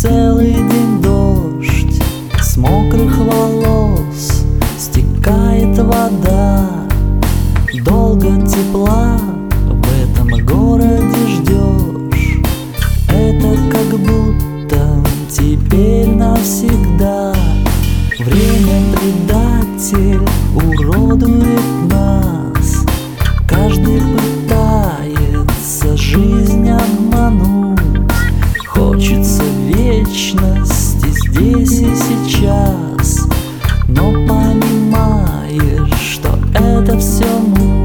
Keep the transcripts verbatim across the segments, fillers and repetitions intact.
целый день дождь, с мокрых волос стекает вода. Долго тепла в этом городе ждешь, это как будто теперь навсегда. Время предатель уродует нас, каждый пытается жизнь обмануть. Хочется вечности здесь и сейчас, но понимаешь, что это все муть.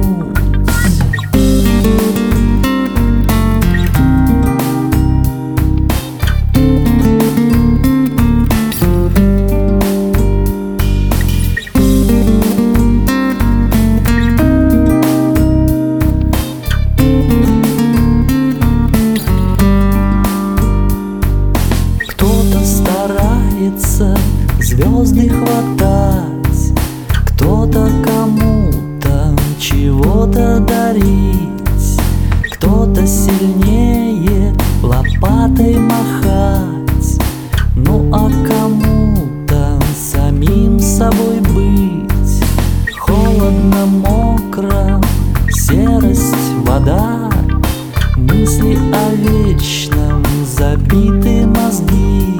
Старается звезды хватать, кто-то кому-то чего-то дарить, кто-то сильнее лопатой махать. Ну а кому-то самим собой быть. Холодно, мокро, серость, вода, мысли о вечном, забиты мозги.